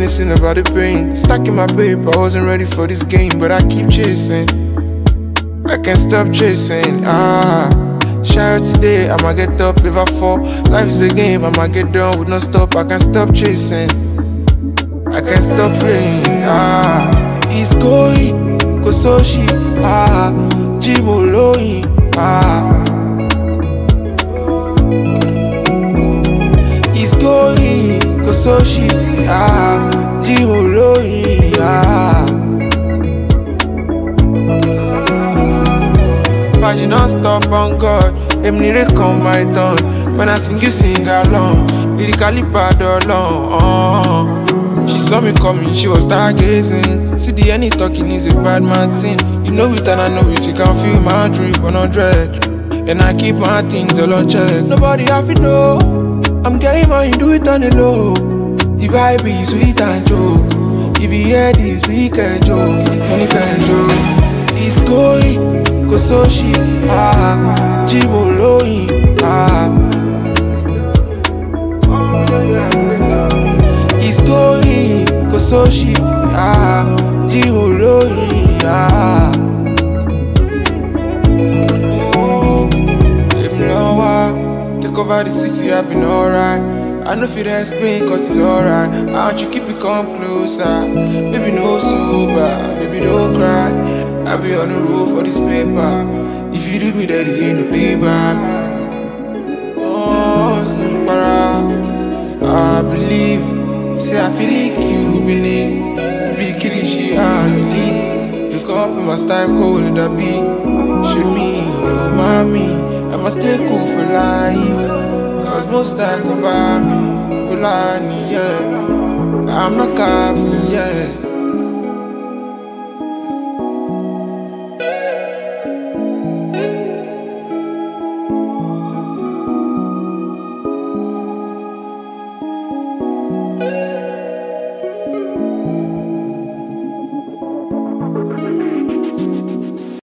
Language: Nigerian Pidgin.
reminiscing about the pain. Stacking my paper, I wasn't ready for this game, but I keep chasing. I can't stop chasing. Shout today, I'ma get up if I fall. Life is a game, I'ma get done with no stop. I can't stop chasing. I can't stop praying. It's going, Kososhi, Jimoloyi, It's going, Kososhi, Jimoloyi, Faji non stop on God, them need to come my turn. When I sing, you sing along, lyrically bad along. She saw me coming, she was stargazing. See the any talking is a bad man thing. You know it and I know it, you can feel my drip on 100. And I keep my things all on check. Nobody have to know, I'm getting mine, do it on the low. The vibe is sweet and joke. If you hear this, we can joke, money can joke. It's going, Kososhi, Jimoloyi, It's going, Kososhi, Jimoloyi, take over the city, I've been alright. I know if you explain, cause it's alright. I want you keep it come closer. Baby, no sober, baby, don't cry. I'll be on the road for this paper. If you leave me there, you ain't no payback. Oh, Simpara, I believe. Say I feel like you believe. If you kill it, she how you lead. You come up in my style cold in the beat. Show me, oh mommy, I must stay cool for life. Cause most time cover me, but I need, yeah. I'm not copy, yeah.